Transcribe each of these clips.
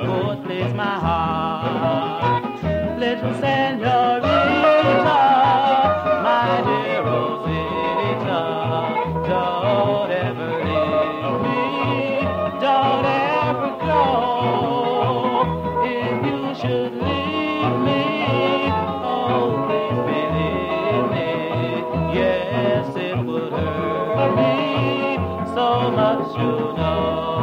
fourth place my heart. Little senorita, my dear Rosita, don't ever leave me, don't ever go. If you should leave me, oh please believe me, yes it would hurt me so much, you know.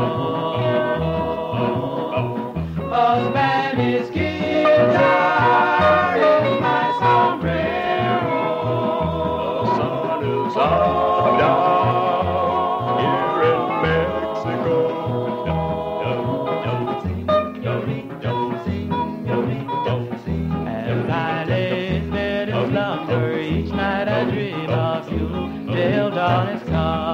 A Spanish guitar in my sombrero. The sun is up down here in Mexico. As I lay in bed and slumber, each night I dream of you till dawn has come.